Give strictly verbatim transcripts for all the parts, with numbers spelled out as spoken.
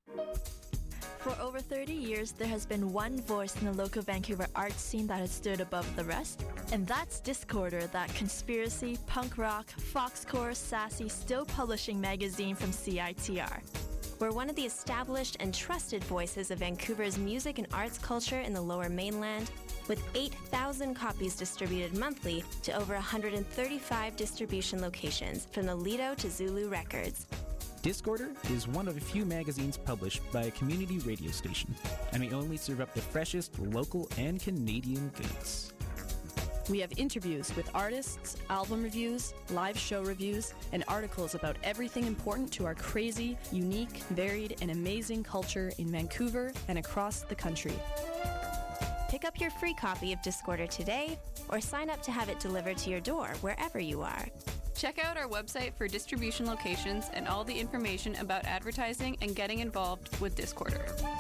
For over thirty years, there has been one voice in the local Vancouver arts scene that has stood above the rest, and that's Discorder, that conspiracy, punk rock, foxcore, sassy, still publishing magazine from C I T R. We're one of the established and trusted voices of Vancouver's music and arts culture in the Lower Mainland, with eight thousand copies distributed monthly to over one hundred thirty-five distribution locations, from the Lido to Zulu Records. Discorder is one of a few magazines published by a community radio station, and we only serve up the freshest local and Canadian goods. We have interviews with artists, album reviews, live show reviews, and articles about everything important to our crazy, unique, varied, and amazing culture in Vancouver and across the country. Pick up your free copy of Discorder today, or sign up to have it delivered to your door wherever you are. Check out our website for distribution locations and all the information about advertising and getting involved with Discorder.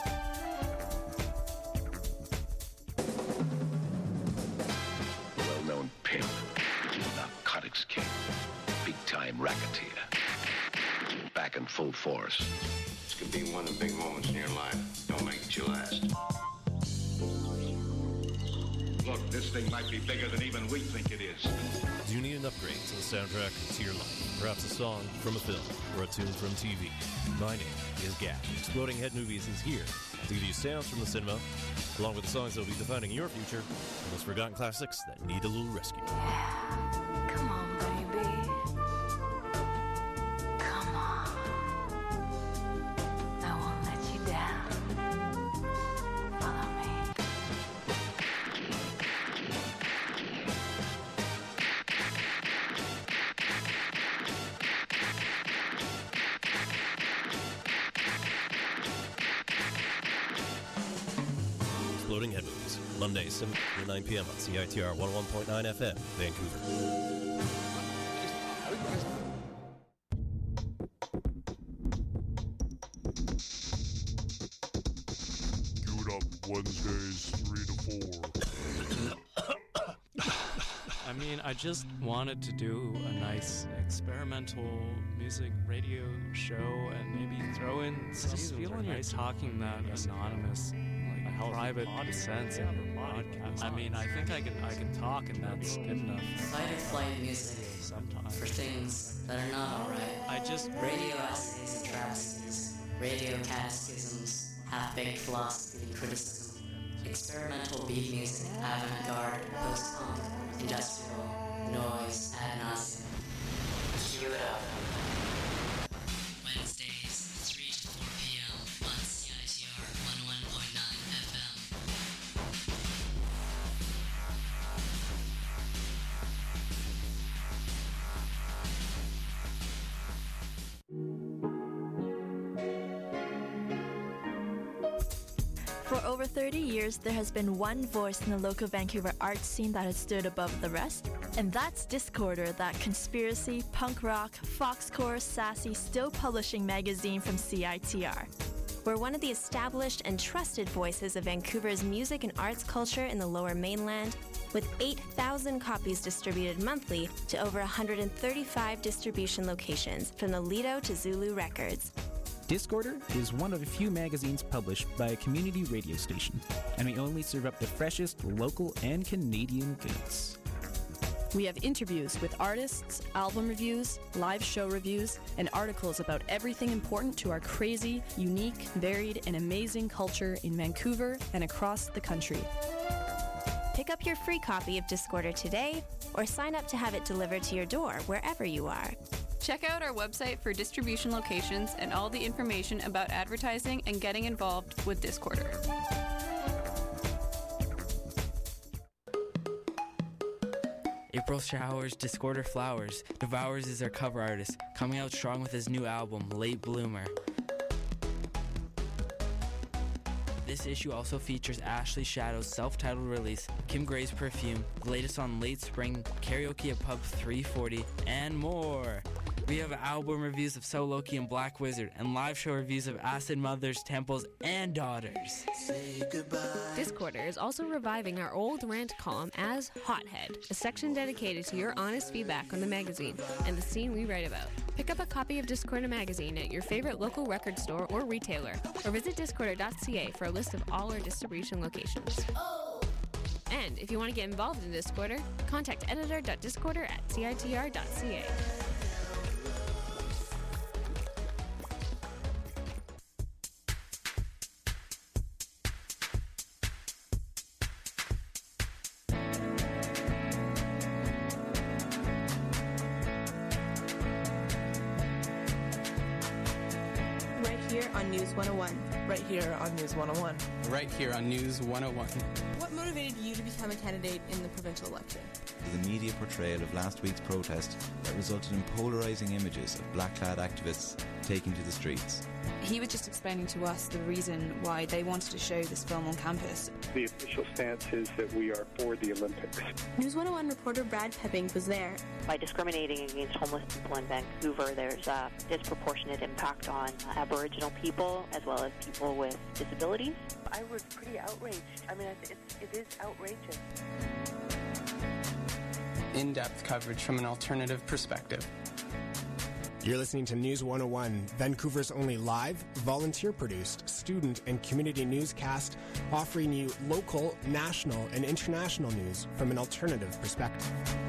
Well-known pimp, narcotics king, big-time racketeer, back in full force. This could be one of the big moments in your life. Don't make it your last. Look, this thing might be bigger than even we think it is. Do you need an upgrade to the soundtrack to your life? Perhaps a song from a film or a tune from T V? My name is Gap. Exploding Head Movies is here to give you sounds from the cinema, along with the songs that will be defining your future, and those forgotten classics that need a little rescue. Come on, baby. Come on. I won't let you down. Follow me. Exploding Head Movies, Mondays, seven to nine p.m. on C I T R one oh one point nine F M, Vancouver. Give it up Wednesdays, three to four. I mean, I just wanted to do a nice experimental music radio show and maybe throw in some feeling nice talking that anonymous, like private sense in your podcast. I mean, I think I can I can talk, and that's good enough. Fight or flight music sometimes for things that are not alright. I just radio essays and travesties, radio catechisms, half-baked philosophy and criticism, experimental beat music, avant-garde, post-punk, industrial, noise, ad nauseum. Cue it up. Wednesdays, three to four p.m. on C I T R one oh one point nine F M. For over thirty years, there has been one voice in the local Vancouver arts scene that has stood above the rest, and that's Discorder, that conspiracy, punk rock, foxcore, sassy, still publishing magazine from C I T R. We're one of the established and trusted voices of Vancouver's music and arts culture in the Lower Mainland, with eight thousand copies distributed monthly to over one hundred thirty-five distribution locations, from the Lido to Zulu Records. Discorder is one of a few magazines published by a community radio station, and we only serve up the freshest local and Canadian goods. We have interviews with artists, album reviews, live show reviews, and articles about everything important to our crazy, unique, varied, and amazing culture in Vancouver and across the country. Pick up your free copy of Discorder today, or sign up to have it delivered to your door wherever you are. Check out our website for distribution locations and all the information about advertising and getting involved with Discorder. April Showers, Discorder Flowers. Devours is our cover artist, coming out strong with his new album, Late Bloomer. This issue also features Ashley Shadow's self-titled release, Kim Gray's Perfume, the latest on Late Spring, Karaoke at Pub three forty, and more. We have album reviews of So Loki and Black Wizard, and live show reviews of Acid Mothers, Temples, and Daughters. Say goodbye. Discorder is also reviving our old rant column as Hothead, a section dedicated to your honest feedback on the magazine and the scene we write about. Pick up a copy of Discorder magazine at your favorite local record store or retailer, or visit discorder dot c a for a list of all our distribution locations. Oh. And if you want to get involved in Discorder, contact editor dot discorder at c i t r dot c a. On News one oh one. Right here on News one oh one. Right here on News one oh one. What motivated you to become a candidate in the provincial election? The media portrayal of last week's protest that resulted in polarising images of black-clad activists taking to the streets. He was just explaining to us the reason why they wanted to show this film on campus. The official stance is that we are for the Olympics. News one oh one reporter Brad Pepping was there. By discriminating against homeless people in Vancouver, there's a disproportionate impact on Aboriginal people as well as people with disabilities. I was pretty outraged. I mean, it's, it is outrageous. In-depth coverage from an alternative perspective. You're listening to News one oh one, Vancouver's only live, volunteer-produced, student and community newscast, offering you local, national, and international news from an alternative perspective.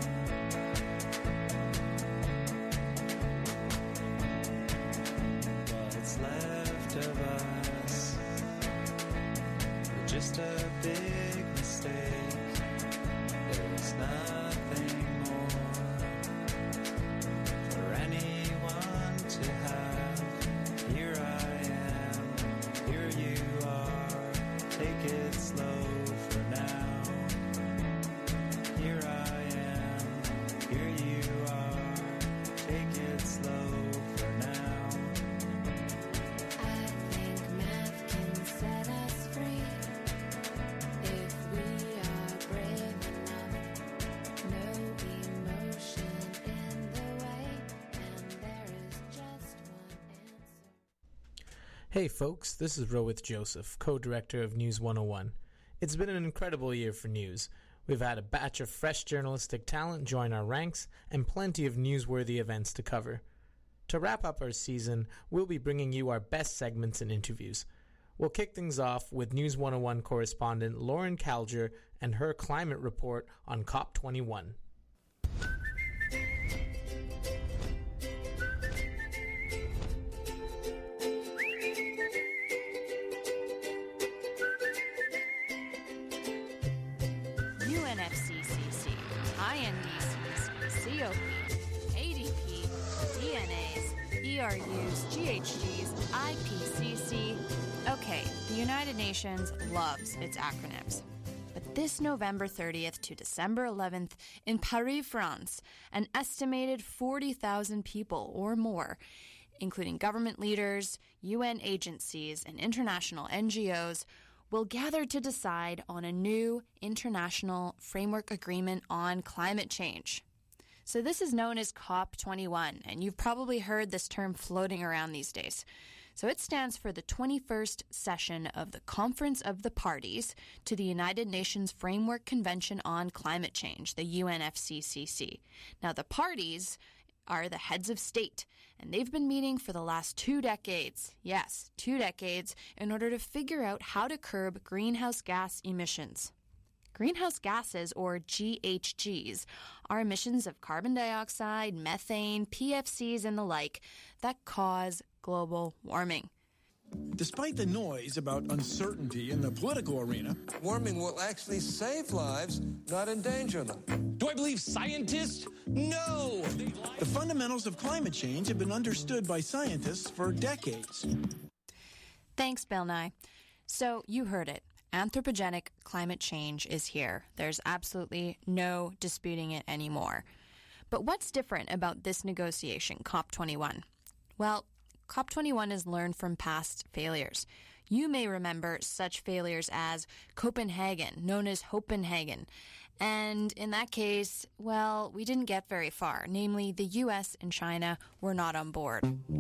What's left of us? Just a big mistake. There's nothing more for anyone to have. Here I am, here you are. Take it slow for now. Here I am, here you are. Take it slow for now. I think math can set us free if we are brave enough. No emotion in the way, and there is just one answer. Hey folks, this is Rohit Joseph, co-director of News one oh one. It's been an incredible year for news. We've had a batch of fresh journalistic talent join our ranks and plenty of newsworthy events to cover. To wrap up our season, we'll be bringing you our best segments and interviews. We'll kick things off with News one oh one correspondent Lauren Calger and her climate report on COP twenty-one. U N F C C C, I N D Cs, C O P, A D P, D N As, E R Us, G H Gs, I P C C. Okay, the United Nations loves its acronyms. But this November thirtieth to December eleventh in Paris, France, an estimated forty thousand people or more, including government leaders, U N agencies, and international N G Os, will gather to decide on a new international framework agreement on climate change. So this is known as COP twenty-one, and you've probably heard this term floating around these days. So it stands for the twenty-first session of the Conference of the Parties to the United Nations Framework Convention on Climate Change, the U N F C C C. Now, the parties are the heads of state, and they've been meeting for the last two decades, yes, two decades, in order to figure out how to curb greenhouse gas emissions. Greenhouse gases, or G H Gs, are emissions of carbon dioxide, methane, P F Cs, and the like that cause global warming. Despite the noise about uncertainty in the political arena, warming will actually save lives, not endanger them. Do I believe scientists? No! The fundamentals of climate change have been understood by scientists for decades. Thanks, Bill Nye. So, you heard it. Anthropogenic climate change is here. There's absolutely no disputing it anymore. But what's different about this negotiation, COP twenty-one? Well, COP twenty-one has learned from past failures. You may remember such failures as Copenhagen, known as Hopenhagen, And in that case, well, we didn't get very far. Namely, the U S and China were not on board.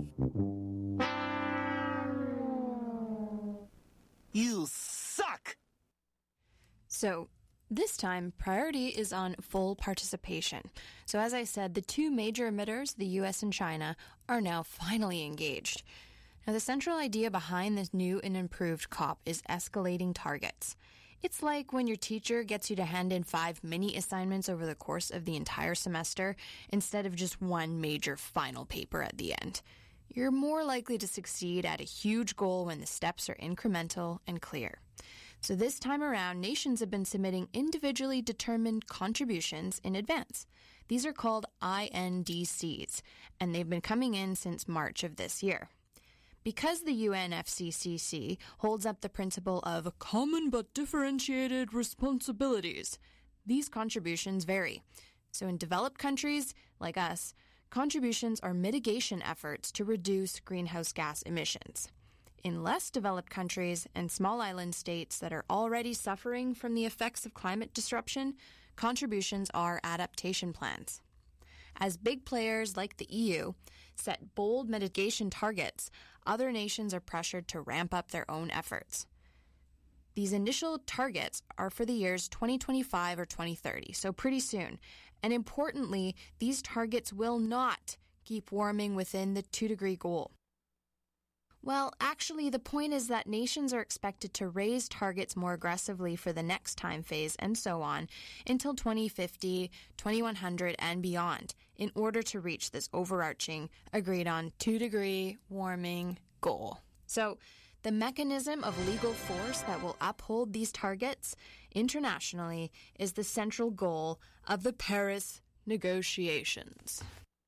You suck! So, this time, priority is on full participation. So as I said, the two major emitters, the U S and China, are now finally engaged. Now, the central idea behind this new and improved COP is escalating targets. It's like when your teacher gets you to hand in five mini assignments over the course of the entire semester instead of just one major final paper at the end. You're more likely to succeed at a huge goal when the steps are incremental and clear. So this time around, nations have been submitting individually determined contributions in advance. These are called I N D Cs, and they've been coming in since March of this year. Because the U N F C C C holds up the principle of common but differentiated responsibilities, these contributions vary. So in developed countries, like us, contributions are mitigation efforts to reduce greenhouse gas emissions. In less developed countries and small island states that are already suffering from the effects of climate disruption, contributions are adaptation plans. As big players like the E U set bold mitigation targets, other nations are pressured to ramp up their own efforts. These initial targets are for the years twenty twenty-five or twenty thirty, so pretty soon. And importantly, these targets will not keep warming within the two-degree goal. Well, actually, the point is that nations are expected to raise targets more aggressively for the next time phase and so on until twenty fifty, twenty-one hundred, and beyond in order to reach this overarching, agreed-on two-degree warming goal. So, the mechanism of legal force that will uphold these targets internationally is the central goal of the Paris negotiations.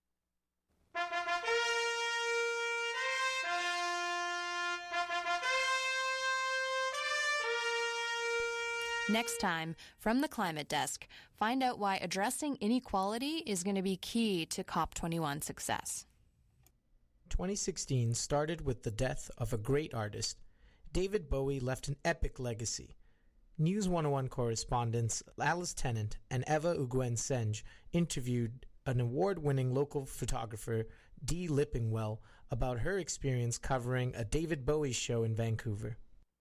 Next time, from the Climate Desk, find out why addressing inequality is going to be key to COP twenty-one success. twenty sixteen started with the death of a great artist. David Bowie left an epic legacy. News one oh one correspondents Alice Tennant and Eva Uguen-Senge interviewed an award-winning local photographer, Dee Lippingwell, about her experience covering a David Bowie show in Vancouver.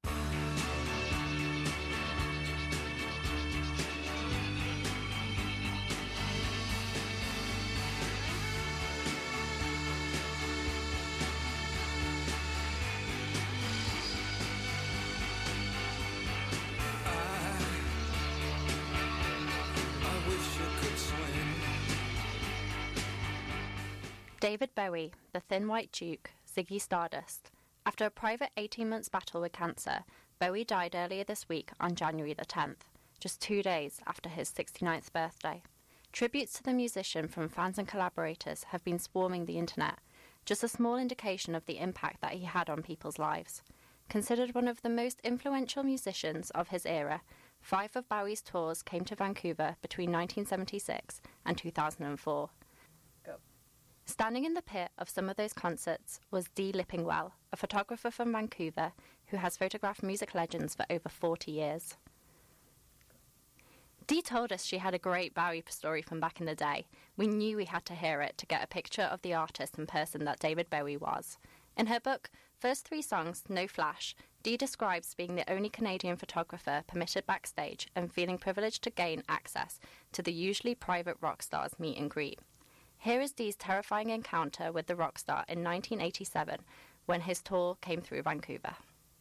David Bowie, the Thin White Duke, Ziggy Stardust. After a private eighteen months battle with cancer, Bowie died earlier this week on January the tenth, just two days after his sixty-ninth birthday. Tributes to the musician from fans and collaborators have been swarming the internet, just a small indication of the impact that he had on people's lives. Considered one of the most influential musicians of his era, five of Bowie's tours came to Vancouver between nineteen seventy-six and two thousand four. Standing in the pit of some of those concerts was Dee Lippingwell, a photographer from Vancouver who has photographed music legends for over forty years. Dee told us she had a great Bowie story from back in the day. We knew we had to hear it to get a picture of the artist and person that David Bowie was. In her book, First Three Songs, No Flash, Dee describes being the only Canadian photographer permitted backstage and feeling privileged to gain access to the usually private rock stars' meet and greet. Here is Dee's terrifying encounter with the rock star in nineteen eighty-seven when his tour came through Vancouver.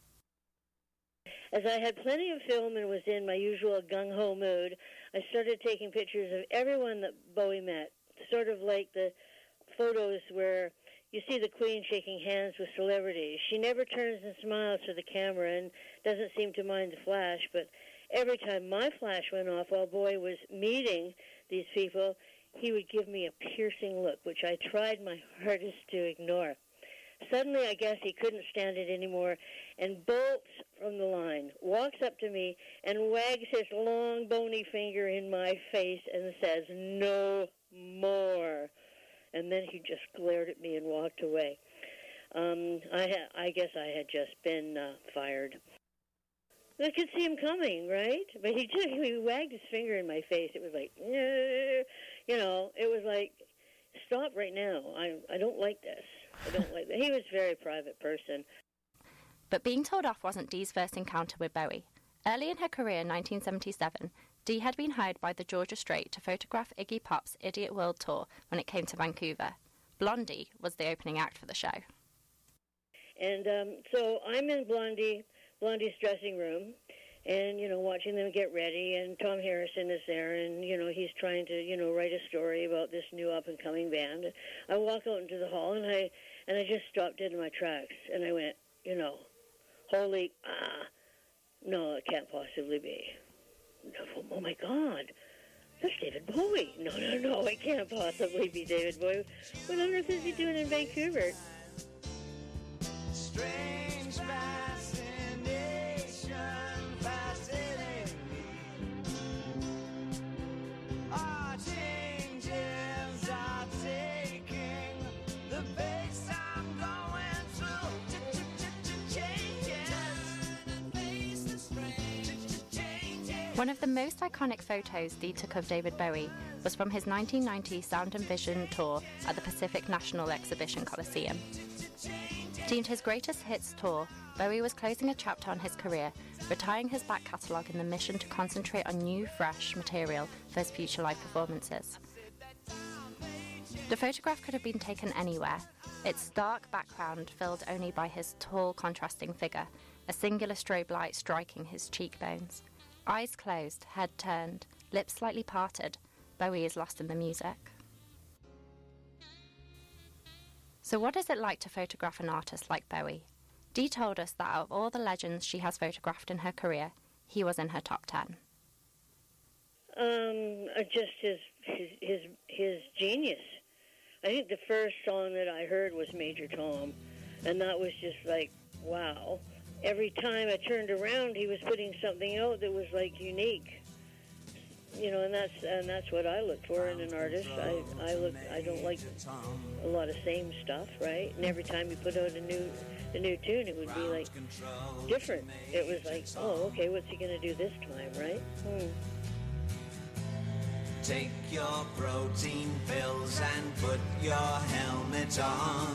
As I had plenty of film and was in my usual gung-ho mood, I started taking pictures of everyone that Bowie met, sort of like the photos where you see the Queen shaking hands with celebrities. She never turns and smiles to the camera and doesn't seem to mind the flash, but every time my flash went off while Bowie was meeting these people, he would give me a piercing look, which I tried my hardest to ignore. Suddenly, I guess he couldn't stand it anymore and bolts from the line, walks up to me and wags his long, bony finger in my face and says, "No more." And then he just glared at me and walked away. Um, I, ha- I guess I had just been uh, fired. I could see him coming, right? But he just he wagged his finger in my face. It was like, eh, you know, it was like, stop right now. I I don't like this. I don't like that. He was a very private person. But being told off wasn't Dee's first encounter with Bowie. Early in her career in nineteen seventy-seven, Dee had been hired by the Georgia Strait to photograph Iggy Pop's Idiot World Tour when it came to Vancouver. Blondie was the opening act for the show. And um, so I'm in Blondie, Blondie's dressing room, and, you know, watching them get ready, and Tom Harrison is there, and, you know, he's trying to, you know, write a story about this new up-and-coming band. I walk out into the hall, and I and I just stopped dead in my tracks, and I went, you know, holy, ah, no, it can't possibly be. Oh, my God, that's David Bowie. No, no, no, it can't possibly be David Bowie. What on earth is he doing in Vancouver? Strange fascination, fascinating me. Our changes are taking the pace I'm going through. One of the most iconic photos Dee took of David Bowie was from his nineteen ninety Sound and Vision tour at the Pacific National Exhibition Coliseum. Deemed his greatest hits tour, Bowie was closing a chapter on his career, retiring his back catalogue in the mission to concentrate on new, fresh material for his future live performances. The photograph could have been taken anywhere, its dark background filled only by his tall, contrasting figure, a singular strobe light striking his cheekbones. Eyes closed, head turned, lips slightly parted, Bowie is lost in the music. So what is it like to photograph an artist like Bowie? Dee told us that out of all the legends she has photographed in her career, he was in her top ten. Um, uh, just his, his his his genius. I think the first song that I heard was Major Tom, and that was just like, wow. Every time I turned around, he was putting something out that was like unique. You know, and that's and that's what I look for in an artist. I I look I don't like a lot of same stuff, right? And every time you put out a new a new tune, it would be like different. It was like, oh, okay, what's he gonna do this time, right? Hmm. Take your protein pills and put your helmet on.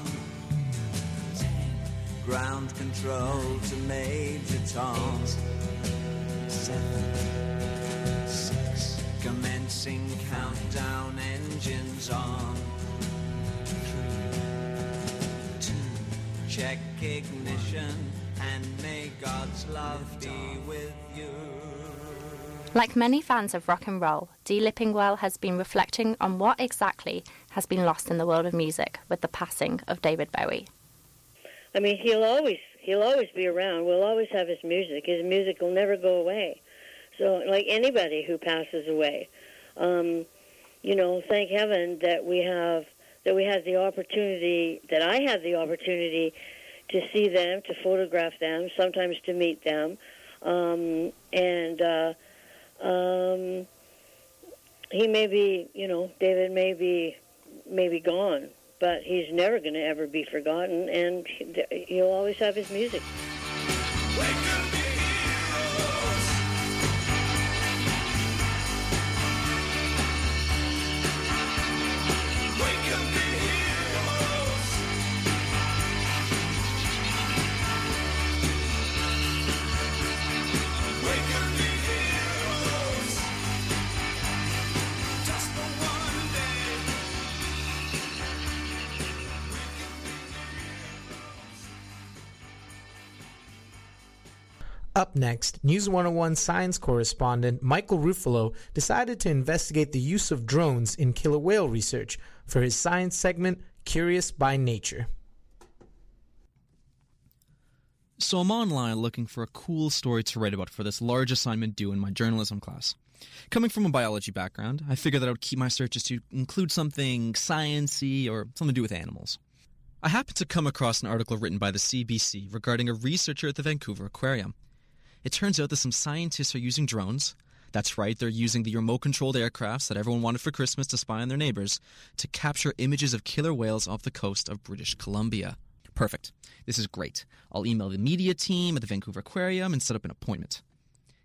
Ground control to Major Tom. Seven, six, commencing countdown, engines on. Three, two, check ignition, and may God's love be with you. Like many fans of rock and roll, Dee Lippingwell has been reflecting on what exactly has been lost in the world of music with the passing of David Bowie. I mean, he'll always he'll always be around. We'll always have his music. His music will never go away. So, like anybody who passes away, um, you know, thank heaven that we have that we had the opportunity that I had the opportunity to see them, to photograph them, sometimes to meet them, um, and uh, um, he may be, you know, David may be may be gone. But he's never going to ever be forgotten, and he'll always have his music. Up next, News one oh one science correspondent Michael Ruffalo decided to investigate the use of drones in killer whale research for his science segment, Curious by Nature. So I'm online looking for a cool story to write about for this large assignment due in my journalism class. Coming from a biology background, I figured that I would keep my searches to include something science-y or something to do with animals. I happened to come across an article written by the C B C regarding a researcher at the Vancouver Aquarium. It turns out that some scientists are using drones. That's right, they're using the remote-controlled aircrafts that everyone wanted for Christmas to spy on their neighbors to capture images of killer whales off the coast of British Columbia. Perfect. This is great. I'll email the media team at the Vancouver Aquarium and set up an appointment.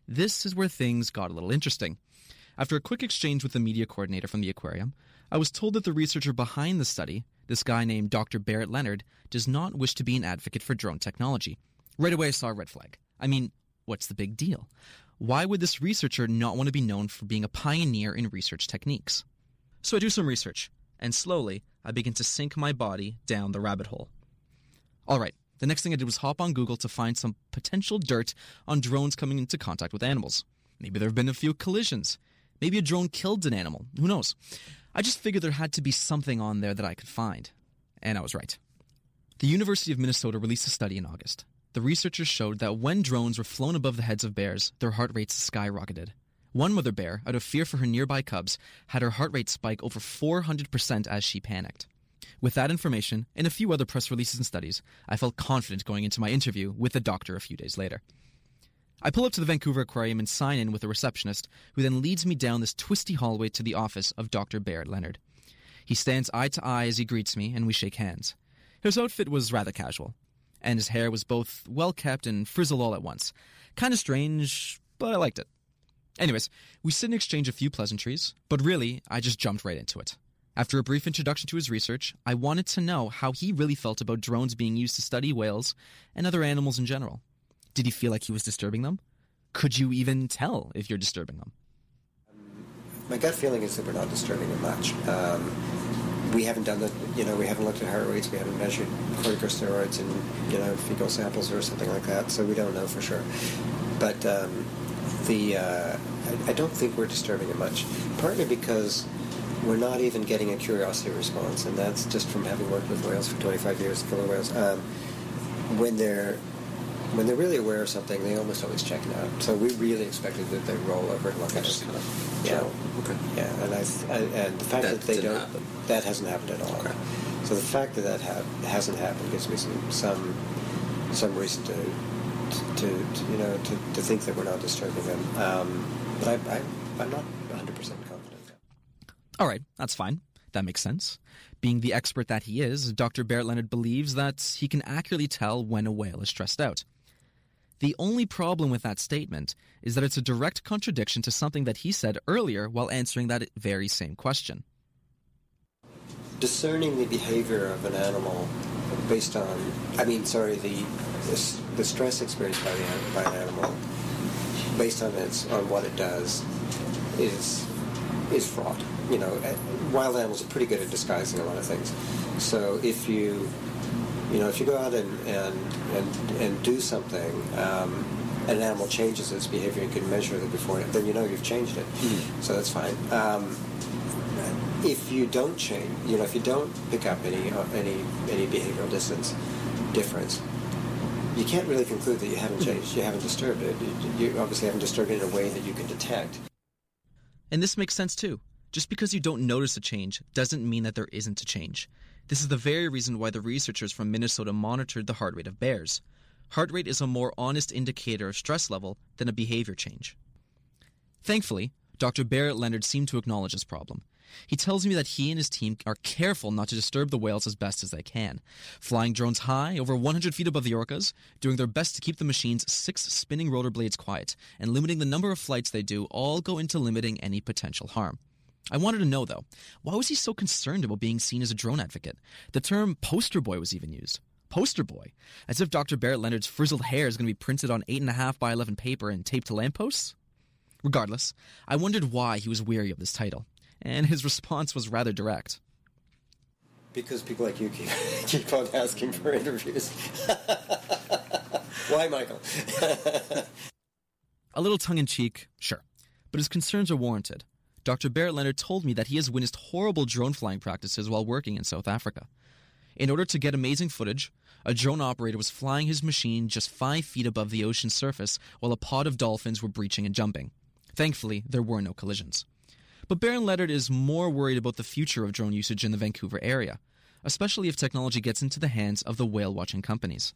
This is where things got a little interesting. After a quick exchange with the media coordinator from the aquarium, I was told that the researcher behind the study, this guy named Doctor Barrett Leonard, does not wish to be an advocate for drone technology. Right away I saw a red flag. I mean, what's the big deal? Why would this researcher not want to be known for being a pioneer in research techniques? So I do some research, and slowly I begin to sink my body down the rabbit hole. All right, the next thing I did was hop on Google to find some potential dirt on drones coming into contact with animals. Maybe there have been a few collisions. Maybe a drone killed an animal. Who knows? I just figured there had to be something on there that I could find. And I was right. The University of Minnesota released a study in August. The researchers showed that when drones were flown above the heads of bears, their heart rates skyrocketed. One mother bear, out of fear for her nearby cubs, had her heart rate spike over four hundred percent as she panicked. With that information, and a few other press releases and studies, I felt confident going into my interview with the doctor a few days later. I pull up to the Vancouver Aquarium and sign in with a receptionist, who then leads me down this twisty hallway to the office of Doctor Barrett Leonard. He stands eye to eye as he greets me, and we shake hands. His outfit was rather casual, and his hair was both well-kept and frizzled all at once. Kind of strange, but I liked it. Anyways, we sit and exchange a few pleasantries, but really, I just jumped right into it. After a brief introduction to his research, I wanted to know how he really felt about drones being used to study whales and other animals in general. Did he feel like he was disturbing them? Could you even tell if you're disturbing them? My gut feeling is that we're not disturbing them much. Um, we haven't done the, you know, we haven't looked at heart rates, we haven't measured corticosteroids in, you know, fecal samples or something like that, so we don't know for sure. But um, the, uh, I, I don't think we're disturbing it much, partly because we're not even getting a curiosity response, and that's just from having worked with whales for twenty-five years, killer whales. Um, when they're When they're really aware of something, they almost always check it out. So we really expected that they'd roll over and look at us. Kind of, yeah, okay. Yeah, and I, I and the fact that, that they don't, happen. that hasn't happened at all. Okay. So the fact that that ha- hasn't happened gives me some some some reason to to, to you know to, to think that we're not disturbing them. Um, but I, I I'm not one hundred percent confident. All right, that's fine. That makes sense. Being the expert that he is, Doctor Barrett Leonard believes that he can accurately tell when a whale is stressed out. The only problem with that statement is that it's a direct contradiction to something that he said earlier while answering that very same question. Discerning the behavior of an animal based on, I mean, sorry, the the, the stress experienced by, the, by an animal based on its on what it does is is fraught. You know, wild animals are pretty good at disguising a lot of things. So if you, you know, if you go out and and, and, and do something, um, and an animal changes its behavior and can measure it before, then you know you've changed it. Mm-hmm. So that's fine. Um, if you don't change, you know, if you don't pick up any uh, any any behavioral distance difference, you can't really conclude that you haven't changed. You haven't disturbed it. You, you obviously haven't disturbed it in a way that you can detect. And this makes sense too. Just because you don't notice a change doesn't mean that there isn't a change. This is the very reason why the researchers from Minnesota monitored the heart rate of bears. Heart rate is a more honest indicator of stress level than a behavior change. Thankfully, Doctor Barrett Leonard seemed to acknowledge this problem. He tells me that he and his team are careful not to disturb the whales as best as they can, flying drones high, over one hundred feet above the orcas, doing their best to keep the machine's six spinning rotor blades quiet, and limiting the number of flights they do all go into limiting any potential harm. I wanted to know, though, why was he so concerned about being seen as a drone advocate? The term poster boy was even used. Poster boy? As if Doctor Barrett Leonard's frizzled hair is going to be printed on eight point five by eleven paper and taped to lampposts? Regardless, I wondered why he was weary of this title, and his response was rather direct. Because people like you keep, keep on asking for interviews. Why, Michael? A little tongue-in-cheek, sure, but his concerns are warranted. Doctor Barrett Leonard told me that he has witnessed horrible drone flying practices while working in South Africa. In order to get amazing footage, a drone operator was flying his machine just five feet above the ocean's surface while a pod of dolphins were breaching and jumping. Thankfully, there were no collisions. But Barrett Leonard is more worried about the future of drone usage in the Vancouver area, especially if technology gets into the hands of the whale-watching companies.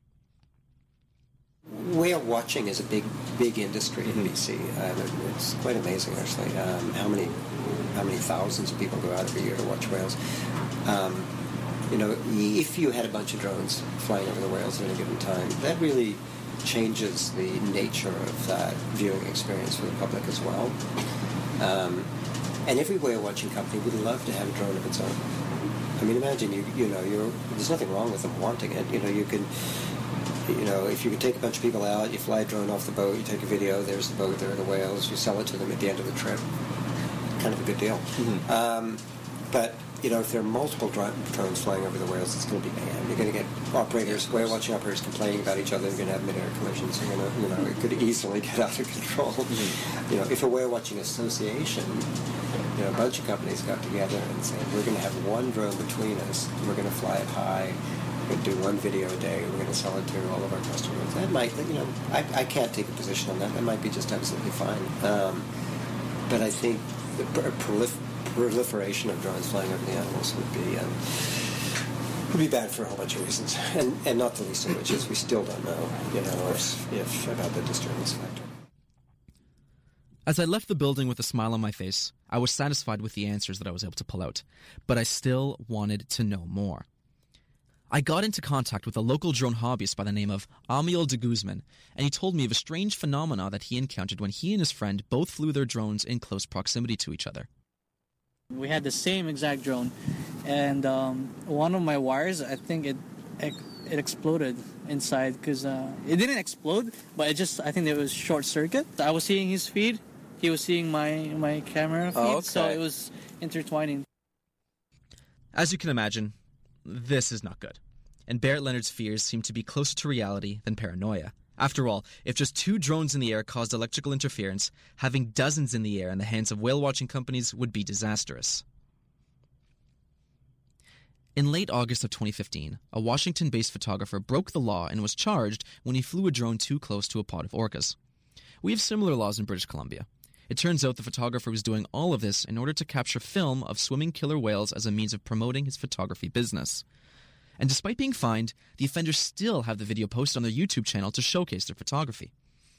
Whale watching is a big, big industry in B C. Um, it's quite amazing, actually, um, how many, how many thousands of people go out every year to watch whales. Um, you know, if you had a bunch of drones flying over the whales at any given time, that really changes the nature of that viewing experience for the public as well. Um, and every whale watching company would love to have a drone of its own. I mean, imagine you you know you're there's nothing wrong with them wanting it. You know, you can you know if you could take a bunch of people out, you fly a drone off the boat, you take a video. There's the boat, there are the whales. You sell it to them at the end of the trip. Kind of a good deal. Mm-hmm. Um, but you know, if there are multiple dr- drones flying over the whales, it's going to be mayhem. You're going to get operators, whale watching operators complaining about each other. You're going to have mid-air collisions. You're going to, you know, it could easily get out of control. Mm-hmm. You know, if a whale watching association, you know, a bunch of companies got together and said, we're going to have one drone between us. We're going to fly it high. We're going to do one video a day. We're going to sell it to all of our customers. That might, you know, I, I can't take a position on that. That might be just absolutely fine. Um, but I think the prolif- proliferation of drones flying over the animals would be um, would be bad for a whole bunch of reasons, and and not the least of which is we still don't know, you know, if, if about the disturbance factor. As I left the building with a smile on my face, I was satisfied with the answers that I was able to pull out, but I still wanted to know more. I got into contact with a local drone hobbyist by the name of Amiel de Guzman, and he told me of a strange phenomena that he encountered when he and his friend both flew their drones in close proximity to each other. We had the same exact drone, and um, one of my wires, I think it it, it exploded inside because uh, it didn't explode, but it just, I think it was short circuit. I was seeing his feed, he was seeing my, my camera feed, oh, okay. So it was intertwining. As you can imagine, this is not good. And Barrett Leonard's fears seem to be closer to reality than paranoia. After all, if just two drones in the air caused electrical interference, having dozens in the air in the hands of whale-watching companies would be disastrous. In late August of twenty fifteen, a Washington-based photographer broke the law and was charged when he flew a drone too close to a pod of orcas. We have similar laws in British Columbia. It turns out the photographer was doing all of this in order to capture film of swimming killer whales as a means of promoting his photography business. And despite being fined, the offenders still have the video posted on their YouTube channel to showcase their photography.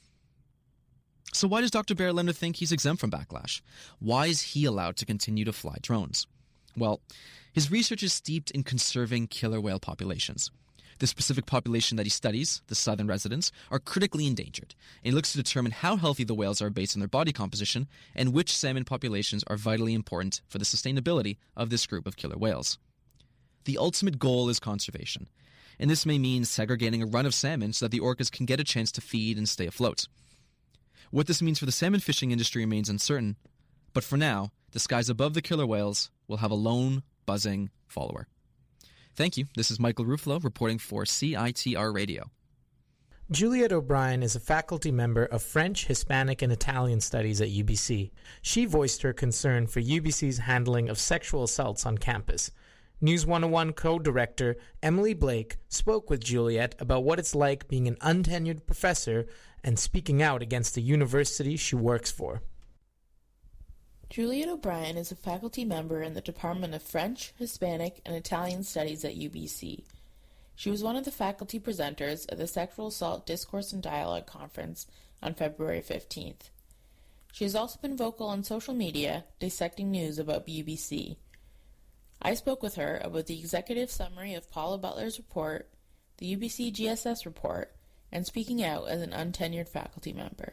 So why does Doctor Barrett Leonard think he's exempt from backlash? Why is he allowed to continue to fly drones? Well, his research is steeped in conserving killer whale populations. The specific population that he studies, the southern residents, are critically endangered, and he looks to determine how healthy the whales are based on their body composition and which salmon populations are vitally important for the sustainability of this group of killer whales. The ultimate goal is conservation, and this may mean segregating a run of salmon so that the orcas can get a chance to feed and stay afloat. What this means for the salmon fishing industry remains uncertain, but for now, the skies above the killer whales will have a lone, buzzing follower. Thank you. This is Michael Ruffalo reporting for C I T R Radio. Juliet O'Brien is a faculty member of French, Hispanic, and Italian Studies at U B C. She voiced her concern for U B C's handling of sexual assaults on campus. News one oh one co-director Emily Blake spoke with Juliet about what it's like being an untenured professor and speaking out against the university she works for. Juliet O'Brien is a faculty member in the Department of French, Hispanic, and Italian Studies at U B C. She was one of the faculty presenters at the Sexual Assault Discourse and Dialogue Conference on February fifteenth. She has also been vocal on social media, dissecting news about U B C. I spoke with her about the executive summary of Paula Butler's report, the U B C G S S report, and speaking out as an untenured faculty member.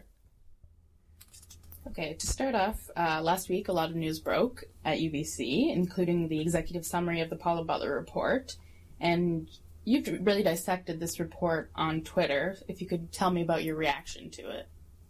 Okay, to start off, uh, last week a lot of news broke at U B C, including the executive summary of the Paula Butler report, and you've really dissected this report on Twitter. If you could tell me about your reaction to it.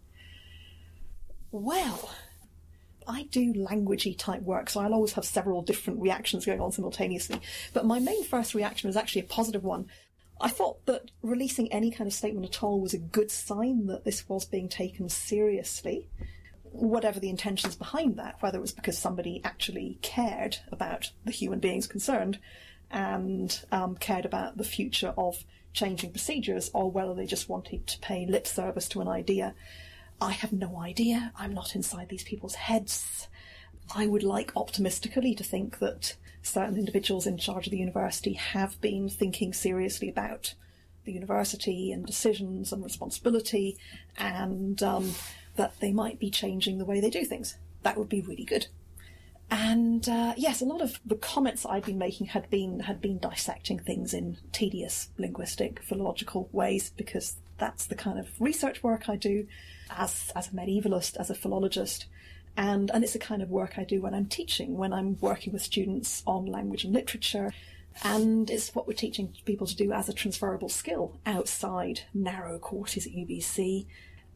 Well, I do languagey type work, so I'll always have several different reactions going on simultaneously. But my main first reaction was actually a positive one. I thought that releasing any kind of statement at all was a good sign that this was being taken seriously, whatever the intentions behind that, whether it was because somebody actually cared about the human beings concerned and um, cared about the future of changing procedures, or whether they just wanted to pay lip service to an idea. I have no idea. I'm not inside these people's heads. I would like optimistically to think that certain individuals in charge of the university have been thinking seriously about the university and decisions and responsibility, and um, that they might be changing the way they do things. That would be really good. And uh, yes, a lot of the comments I'd been making had been had been dissecting things in tedious linguistic, philological ways, because That's the kind of research work I do as, as a medievalist, as a philologist. And, and it's the kind of work I do when I'm teaching, when I'm working with students on language and literature. And it's what we're teaching people to do as a transferable skill outside narrow courses at U B C,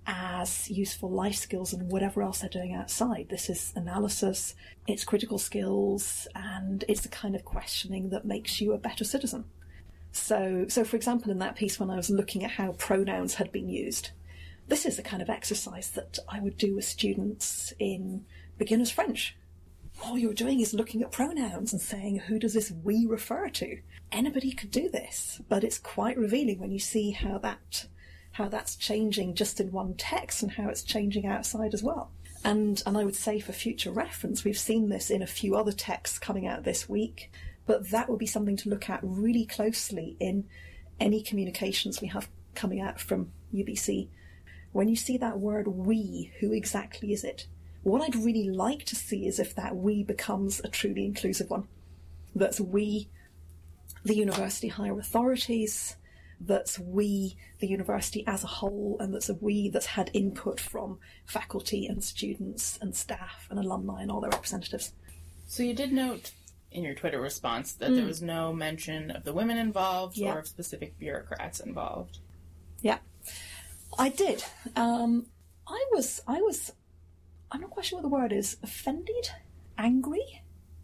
as useful life skills and whatever else they're doing outside. This is analysis, it's critical skills, and it's the kind of questioning that makes you a better citizen. So, so for example, in that piece when I was looking at how pronouns had been used, this is the kind of exercise that I would do with students in beginner's French. All you're doing is looking at pronouns and saying, who does this we refer to? Anybody could do this, but it's quite revealing when you see how that how that's changing just in one text and how it's changing outside as well. And and I would say for future reference, we've seen this in a few other texts coming out this week, but that would be something to look at really closely in any communications we have coming out from U B C. When you see that word we, who exactly is it? What I'd really like to see is if that we becomes a truly inclusive one. That's we, the university higher authorities, that's we, the university as a whole, and that's a we that's had input from faculty and students and staff and alumni and all their representatives. So you did note in your Twitter response that Mm. there was no mention of the women involved Yeah. or of specific bureaucrats involved. Yeah, I did. Um, I was, I was, I'm not quite sure what the word is, offended, angry,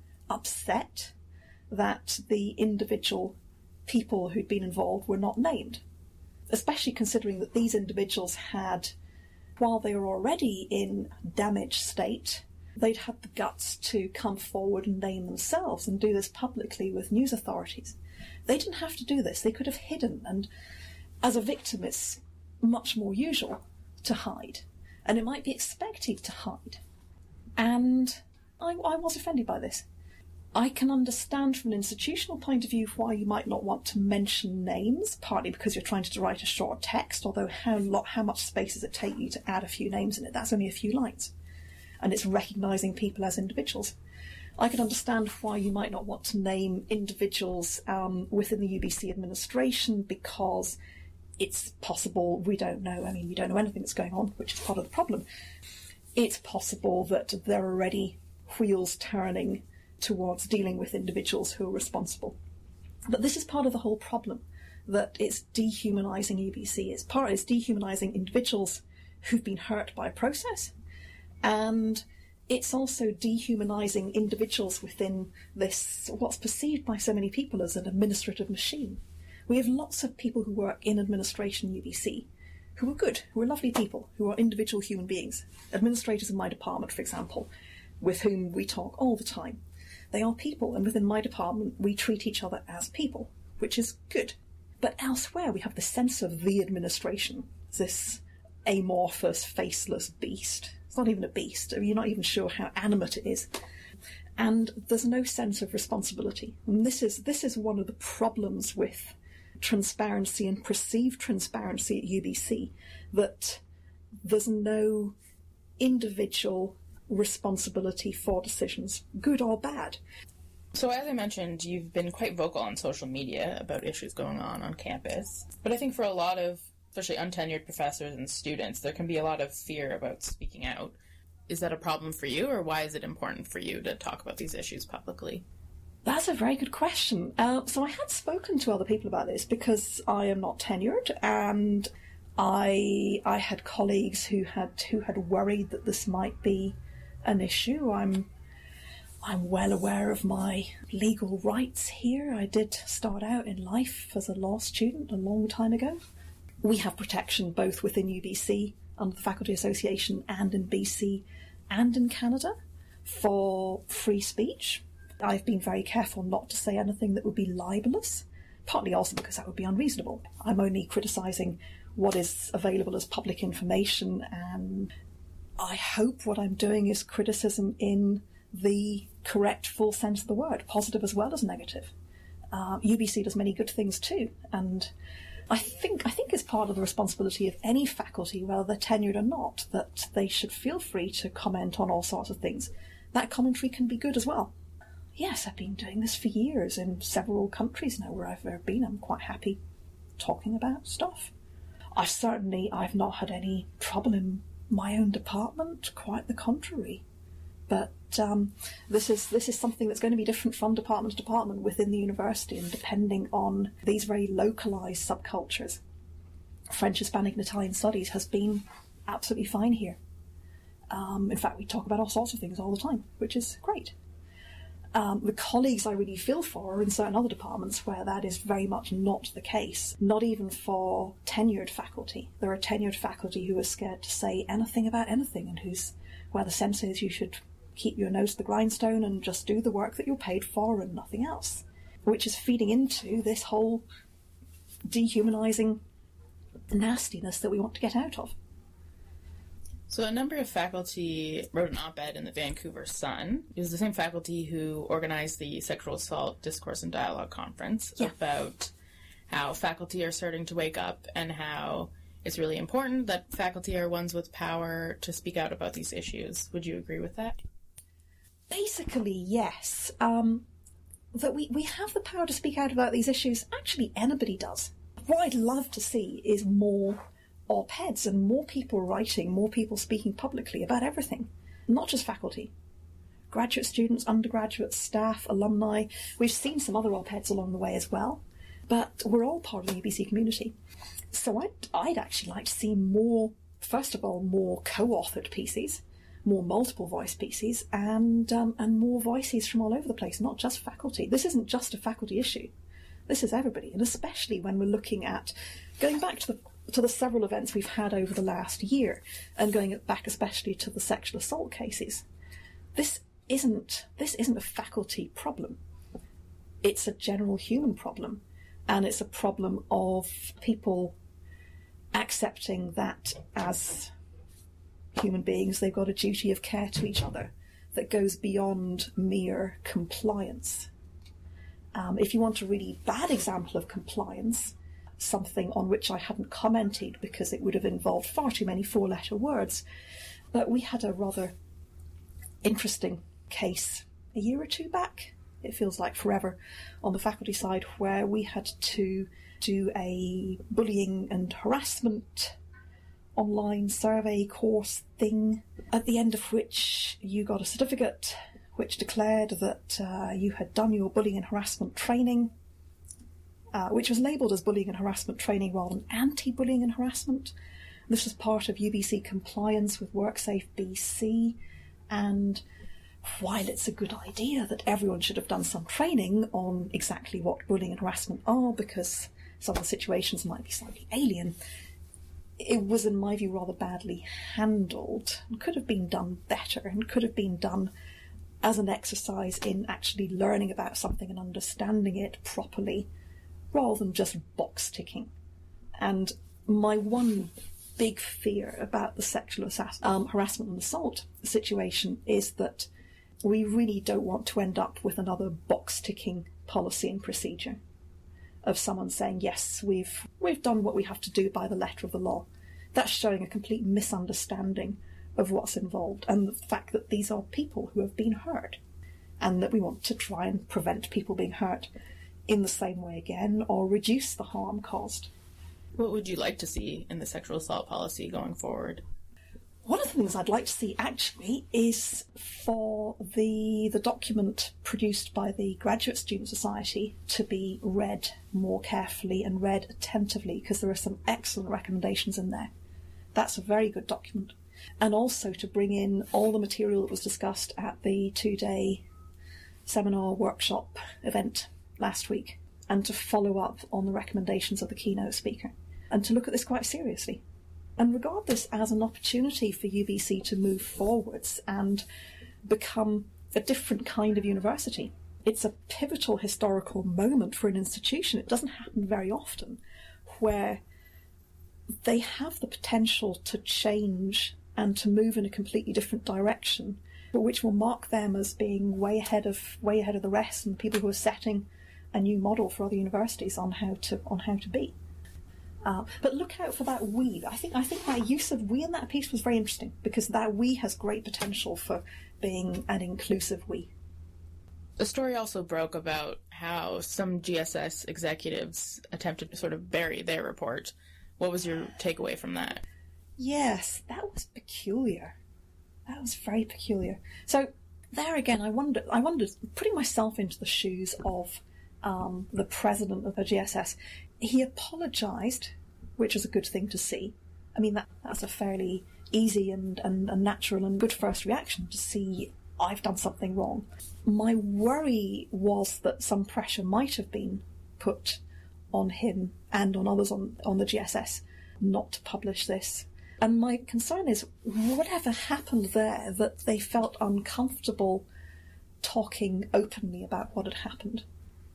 upset that the individual people who'd been involved were not named, especially considering that these individuals had, while they were already in damaged state, they'd had the guts to come forward and name themselves and do this publicly with news authorities. They didn't have to do this. They could have hidden, and as a victim it's much more usual to hide, and it might be expected to hide. And I, I was offended by this. I can understand from an institutional point of view why you might not want to mention names, partly because you're trying to write a short text, although how lot, how much space does it take you to add a few names in it? That's only a few lines. And it's recognising people as individuals. I can understand why you might not want to name individuals um, within the U B C administration, because it's possible, we don't know, I mean, we don't know anything that's going on, which is part of the problem. It's possible that there are already wheels turning towards dealing with individuals who are responsible. But this is part of the whole problem, that it's dehumanising U B C. It's part it's dehumanising individuals who've been hurt by a process, and it's also dehumanising individuals within this, what's perceived by so many people as an administrative machine. We have lots of people who work in administration U B C who are good, who are lovely people, who are individual human beings. Administrators in my department, for example, with whom we talk all the time. They are people, and within my department we treat each other as people, which is good. But elsewhere we have the sense of the administration, this amorphous, faceless beast. It's not even a beast, you're not even sure how animate it is. And there's no sense of responsibility. And this is this is one of the problems with transparency and perceived transparency at U B C, that there's no individual responsibility for decisions, good or bad. So as I mentioned, you've been quite vocal on social media about issues going on on campus. But I think for a lot of, especially untenured professors and students, there can be a lot of fear about speaking out. Is that a problem for you, or why is it important for you to talk about these issues publicly? That's a very good question. Uh, so I had spoken to other people about this because I am not tenured, and I I had colleagues who had who had worried that this might be an issue. I'm I'm well aware of my legal rights here. I did start out in life as a law student a long time ago. We have protection both within U B C, under the Faculty Association, and in B C and in Canada for free speech. I've been very careful not to say anything that would be libelous, partly also because that would be unreasonable. I'm only criticising what is available as public information, and I hope what I'm doing is criticism in the correct full sense of the word, positive as well as negative. Uh, U B C does many good things too, and I think I think it's part of the responsibility of any faculty, whether they're tenured or not, that they should feel free to comment on all sorts of things. That commentary can be good as well. Yes, I've been doing this for years in several countries now where I've ever been. I'm quite happy talking about stuff. I've certainly, I've not had any trouble in my own department, quite the contrary. But um, this is this is something that's going to be different from department to department within the university, and depending on these very localised subcultures. French, Hispanic and Italian studies has been absolutely fine here. Um, in fact, we talk about all sorts of things all the time, which is great. Um, the colleagues I really feel for are in certain other departments where that is very much not the case, not even for tenured faculty. There are tenured faculty who are scared to say anything about anything, and who's where the sense is you should keep your nose to the grindstone and just do the work that you're paid for and nothing else, which is feeding into this whole dehumanising nastiness that we want to get out of. So a number of faculty wrote an op-ed in the Vancouver Sun. It was the same faculty who organized the Sexual Assault Discourse and Dialogue Conference yeah. about how faculty are starting to wake up and how it's really important that faculty are ones with power to speak out about these issues. Would you agree with that? Basically, yes. Um, that we, we have the power to speak out about these issues. Actually, anybody does. What I'd love to see is more op-eds and more people writing, more people speaking publicly about everything, not just faculty. Graduate students, undergraduates, staff, alumni. We've seen some other op-eds along the way as well, but we're all part of the U B C community. So I'd, I'd actually like to see more, first of all, more co-authored pieces, more multiple voice pieces, and um, and more voices from all over the place, not just faculty. This isn't just a faculty issue. This is everybody, and especially when we're looking at going back to the to the several events we've had over the last year, and going back especially to the sexual assault cases. This isn't this isn't a faculty problem. It's a general human problem, and it's a problem of people accepting that as human beings they've got a duty of care to each other that goes beyond mere compliance. Um, if you want a really bad example of compliance, something on which I hadn't commented because it would have involved far too many four-letter words, but we had a rather interesting case a year or two back, it feels like forever, on the faculty side, where we had to do a bullying and harassment online survey course thing, at the end of which you got a certificate which declared that uh, you had done your bullying and harassment training, uh, which was labelled as bullying and harassment training rather than anti-bullying and harassment. This was part of U B C compliance with WorkSafe B C, and while it's a good idea that everyone should have done some training on exactly what bullying and harassment are, because some of the situations might be slightly alien, it was, in my view, rather badly handled and could have been done better and could have been done as an exercise in actually learning about something and understanding it properly rather than just box ticking. And my one big fear about the sexual assass- um, harassment and assault situation is that we really don't want to end up with another box ticking policy and procedure of someone saying, yes, we've we've done what we have to do by the letter of the law. That's showing a complete misunderstanding of what's involved and the fact that these are people who have been hurt, and that we want to try and prevent people being hurt in the same way again or reduce the harm caused. What would you like to see in the sexual assault policy going forward? One of the things I'd like to see, actually, is for the the document produced by the Graduate Student Society to be read more carefully and read attentively, because there are some excellent recommendations in there. That's a very good document. And also to bring in all the material that was discussed at the two-day seminar workshop event last week, and to follow up on the recommendations of the keynote speaker, and to look at this quite seriously. And regard this as an opportunity for U B C to move forwards and become a different kind of university. It's a pivotal historical moment for an institution. It doesn't happen very often, where they have the potential to change and to move in a completely different direction, but which will mark them as being way ahead of way ahead of the rest, and people who are setting a new model for other universities on how to on how to be. Uh, but look out for that we. I think I think that use of we in that piece was very interesting, because that we has great potential for being an inclusive we. The story also broke about how some G S S executives attempted to sort of bury their report What was your takeaway from that? Yes, that was peculiar. That was very peculiar. So there again, I wondered, I wondered, putting myself into the shoes of um, the president of the G S S, he apologised, which is a good thing to see. I mean, that that's a fairly easy and, and, and natural and good first reaction to see I've done something wrong. My worry was that some pressure might have been put on him and on others on, on the G S S not to publish this. And my concern is, whatever happened there, that they felt uncomfortable talking openly about what had happened.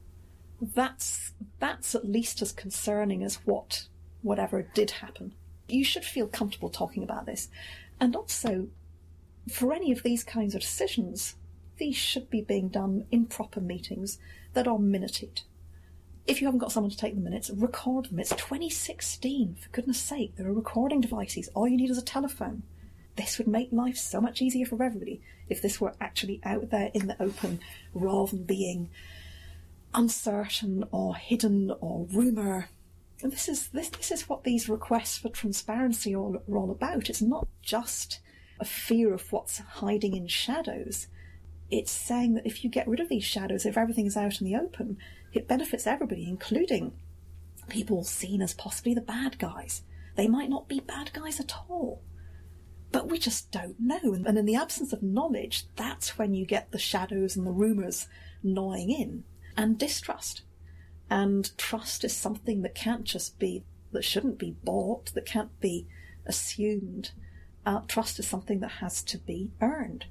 That's that's at least as concerning as what whatever did happen. You should feel comfortable talking about this. And also, for any of these kinds of decisions, these should be being done in proper meetings that are minuted. If you haven't got someone to take the minutes, record them. It's twenty sixteen, for goodness sake. There are recording devices. All you need is a telephone. This would make life so much easier for everybody if this were actually out there in the open rather than being uncertain or hidden or rumour. And this is this this is what these requests for transparency are all, are all about. It's not just a fear of what's hiding in shadows. It's saying that if you get rid of these shadows, if everything is out in the open, it benefits everybody, including people seen as possibly the bad guys. They might not be bad guys at all. But we just don't know. And in the absence of knowledge, that's when you get the shadows and the rumours gnawing in. And distrust. And trust is something that can't just be, that shouldn't be bought, that can't be assumed. Uh, trust is something that has to be earned.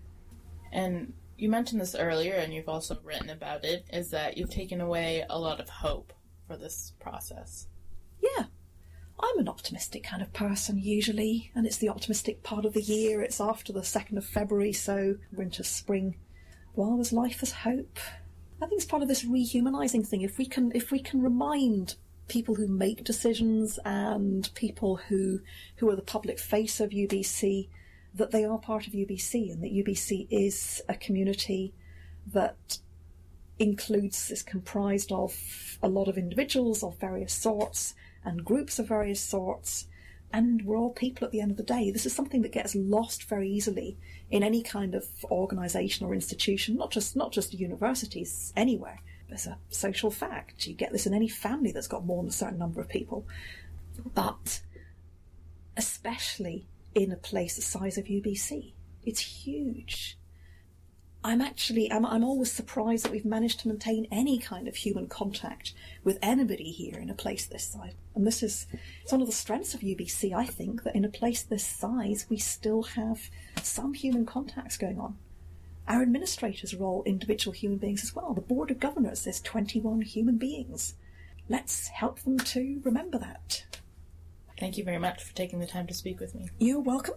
And you mentioned this earlier, and you've also written about it, is that you've taken away a lot of hope for this process. Yeah. I'm an optimistic kind of person, usually, and it's the optimistic part of the year. It's after the second of February, so winter, spring. While there's life, there's hope. I think it's part of this rehumanising thing. If we can, if we can remind people who make decisions and people who who are the public face of U B C that they are part of U B C and that U B C is a community that includes, is comprised of a lot of individuals of various sorts and groups of various sorts, and we're all people at the end of the day. This is something that gets lost very easily in any kind of organisation or institution, not just not just universities, anywhere. There's a social fact. You get this in any family that's got more than a certain number of people. But especially in a place the size of U B C, it's huge. I'm actually, I'm, I'm always surprised that we've managed to maintain any kind of human contact with anybody here in a place this size. And this is, it's one of the strengths of U B C, I think, that in a place this size, we still have some human contacts going on. Our administrators are all individual human beings as well. The Board of Governors, there's twenty-one human beings. Let's help them to remember that. Thank you very much for taking the time to speak with me. You're welcome.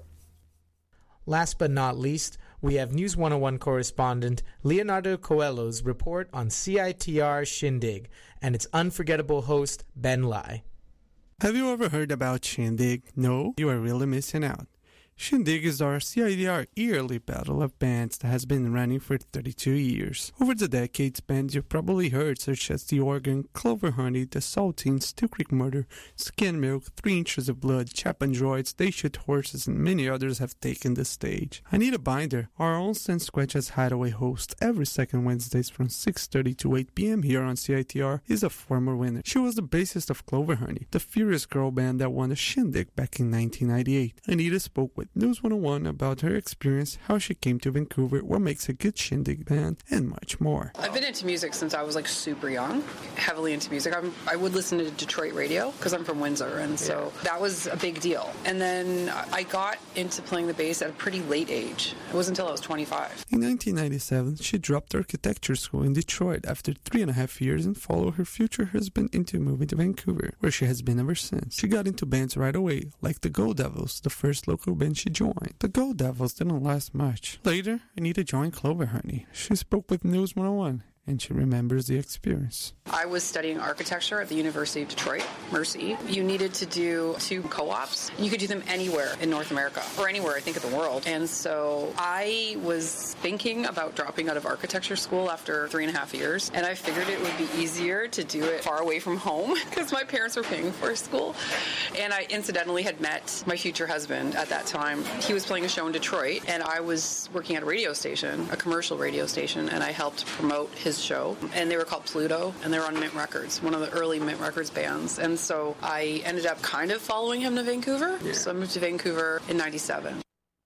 Last but not least, we have News one oh one correspondent Leonardo Coelho's report on C I T R Shindig and its unforgettable host, Ben Lai. Have you ever heard about Shindig? No? You are really missing out. Shindig is our C I T R yearly battle of bands that has been running for thirty-two years. Over the decades, bands you've probably heard such as The Organ, Clover Honey, The Saltines, Still Creek Murder, Skin Milk, Three Inches of Blood, Chap and Droids, They Shoot Horses, and many others have taken the stage. Anita Binder, our own San Squetch's Hideaway host every second Wednesdays from six thirty to eight p.m. here on C I T R, is a former winner. She was the bassist of Clover Honey, the furious girl band that won the Shindig back in nineteen ninety-eight. Anita spoke with News one oh one about her experience, how she came to Vancouver, what makes a good Shindig band, and much more. I've been into music since I was like super young, heavily into music. I'm, I would listen to Detroit radio because I'm from Windsor, and so yeah. That was a big deal. And then I got into playing the bass at a pretty late age. It wasn't until I was twenty-five. In nineteen ninety-seven, she dropped architecture school in Detroit after three and a half years and followed her future husband into moving to Vancouver, where she has been ever since. She got into bands right away, like the Go Devils, the first local band she joined. The Go Devils didn't last much. Later, Anita joined Clover Honey. She spoke with News one oh one, and she remembers the experience. I was studying architecture at the University of Detroit, Mercy. You needed to do two co-ops. You could do them anywhere in North America, or anywhere, I think, in the world. And so I was thinking about dropping out of architecture school after three and a half years, and I figured it would be easier to do it far away from home because my parents were paying for school. And I incidentally had met my future husband at that time. He was playing a show in Detroit, and I was working at a radio station, a commercial radio station, and I helped promote his show. And they were called Pluto, and they were on Mint Records, one of the early Mint Records bands. And so I ended up kind of following him to Vancouver. Yeah. So I moved to Vancouver in ninety-seven.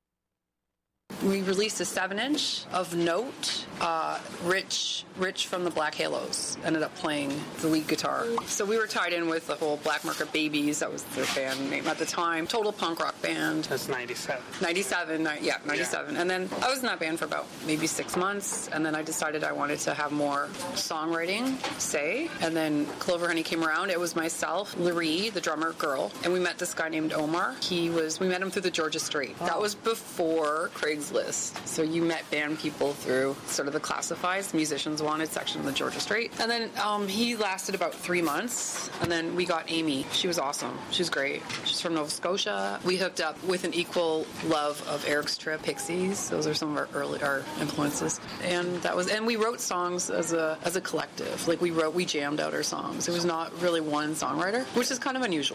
We released a seven-inch of note. Uh, Rich, Rich from the Black Halos ended up playing the lead guitar. So we were tied in with the whole Black Market Babies. That was their band name at the time. Total punk rock band. That's ninety-seven. ninety-seven, yeah, ninety-seven. Yeah. And then I was in that band for about maybe six months. And then I decided I wanted to have more songwriting, say. And then Clover Honey came around. It was myself, Larry, the drummer girl, and we met this guy named Omar. He was, we met him through the Georgia Strait. Oh. That was before Craigslist. So you met band people through sort of the classifieds, musicians wanted section of the Georgia Strait. And then um, he lasted about three months. And then we got Amy. She was awesome. She was great. She's from Nova Scotia. We hooked up with an equal love of Eric's Trip, Pixies. Those are some of our early our influences. And that was, and we wrote songs as a as a collective. Like we wrote, we jammed out our songs. It was not really one songwriter, which is kind of unusual.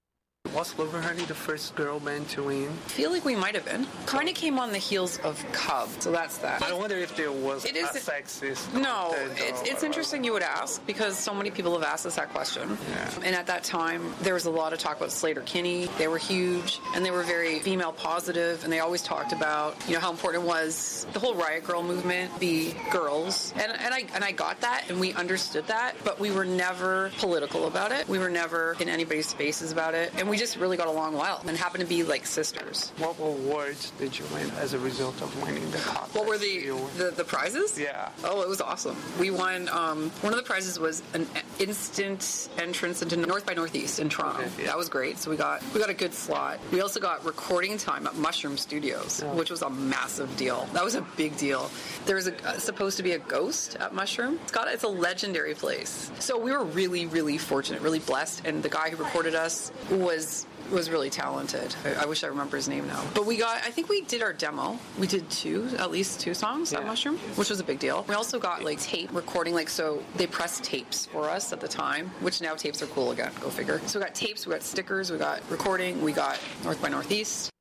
Was Clover Honey the first girl band to win? I feel like we might have been. Kind of came on the heels of Cub, so that's that. I wonder if there was it a is, sexist. No, it's, it's interesting you would ask because so many people have asked us that question. Yeah. And at that time, there was a lot of talk about Slater Kinney. They were huge, and they were very female positive, and they always talked about, you know, how important it was the whole Riot Girl movement, be girls. And, and, I, and I got that, and we understood that, but we were never political about it. We were never in anybody's spaces about it, and we just really got along well and happened to be like sisters. What awards did you win as a result of winning the contest? What were the the, the prizes? Yeah. Oh, it was awesome. We won, um, one of the prizes was an instant entrance into North by Northeast in Toronto. Okay, yeah. That was great. So we got we got a good slot. We also got recording time at Mushroom Studios, yeah. which was a massive deal. That was a big deal. There was a, uh, supposed to be a ghost at Mushroom. It's got it's a legendary place. So we were really, really fortunate, really blessed. And the guy who recorded us was was really talented. I, I wish I remember his name now. But we got, I think we did our demo. We did two, at least two songs yeah. at Mushroom, which was a big deal. We also got like tape recording, like so they pressed tapes for us at the time, which now tapes are cool again, go figure. So we got tapes, we got stickers, we got recording, we got North by Northeast.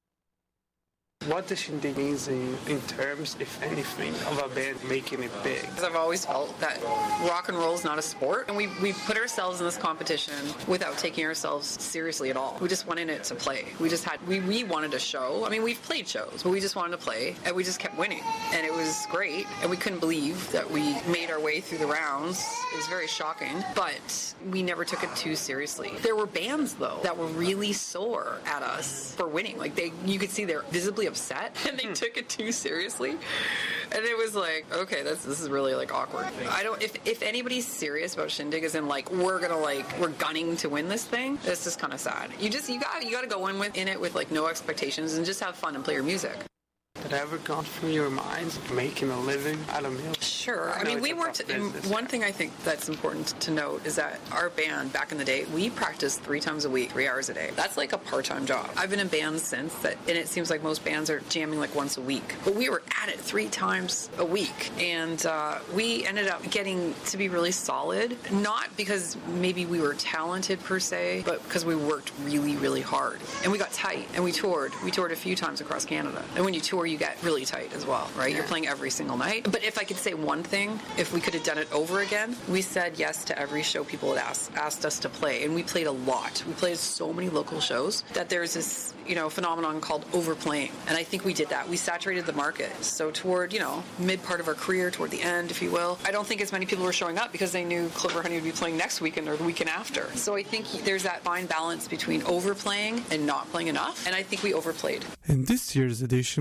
What does Shindig mean in, in terms, if anything, of a band making it big? Because I've always felt that rock and roll is not a sport, and we, we put ourselves in this competition without taking ourselves seriously at all. We just went in it to play. We just had, we, we wanted a show. I mean, we've played shows, but we just wanted to play, and we just kept winning. And it was great, and we couldn't believe that we made our way through the rounds. It was very shocking, but we never took it too seriously. There were bands, though, that were really sore at us for winning. Like, they, you could see they're visibly upset and they took it too seriously, and it was like, okay, that's this is really like awkward. I don't if if anybody's serious about Shindig as in like we're gonna like we're gunning to win this thing, it's just kind of sad. You just you got you got to go in with in it with like no expectations and just have fun and play your music. Did it ever gone through your minds making a living out of music? Sure. I, I mean, we worked. In, one thing I think that's important to note is that our band back in the day, we practiced three times a week, three hours a day. That's like a part-time job. I've been in bands since that, and it seems like most bands are jamming like once a week. But we were at it three times a week, and uh, we ended up getting to be really solid. Not because maybe we were talented per se, but because we worked really, really hard, and we got tight, and we toured. We toured a few times across Canada, and when you tour, you get really tight as well, right? You're playing every single night. But if I could say one thing, if we could have done it over again, we said yes to every show people had asked, asked us to play, and we played a lot. We played so many local shows that there's this, you know, phenomenon called overplaying, and I think we did that. We saturated the market. So toward, you know, mid part of our career, toward the end, if you will, I don't think as many people were showing up because they knew Clover Honey would be playing next weekend or the weekend after. So I think there's that fine balance between overplaying and not playing enough, and I think we overplayed. In this year's edition, late